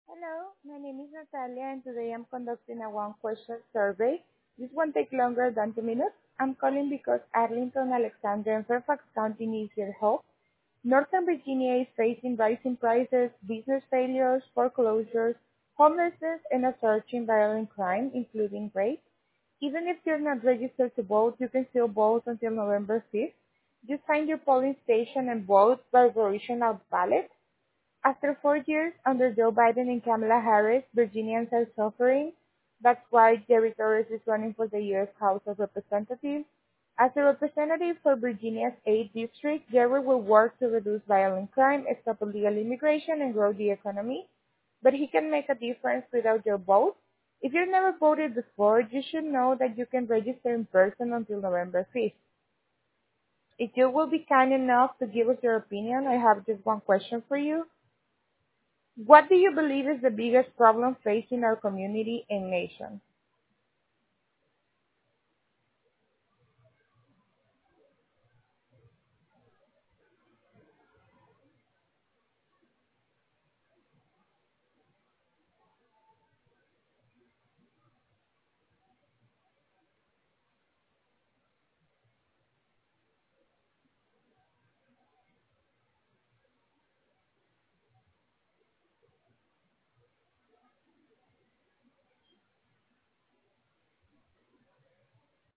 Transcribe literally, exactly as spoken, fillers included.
Hello, my name is Natalia and today I'm conducting a one question survey. This won't take longer than two minutes. I'm calling because Arlington, Alexandria, and Fairfax County needs your help. Northern Virginia is facing rising prices, business failures, foreclosures, homelessness, and a surge in violent crime, including rape. Even if you're not registered to vote, you can still vote until November fifth. Just find your polling station and vote by provisional ballot. After four years under Joe Biden and Kamala Harris, Virginians are suffering. That's why Jerry Torres is running for the U S House of Representatives. As a representative for Virginia's eighth District, Jerry will work to reduce violent crime, stop illegal immigration, and grow the economy. But he can make a difference without your vote. If you've never voted before, you should know that you can register in person until November fifth. If you will be kind enough to give us your opinion, I have just one question for you. What do you believe is the biggest problem facing our community and nation?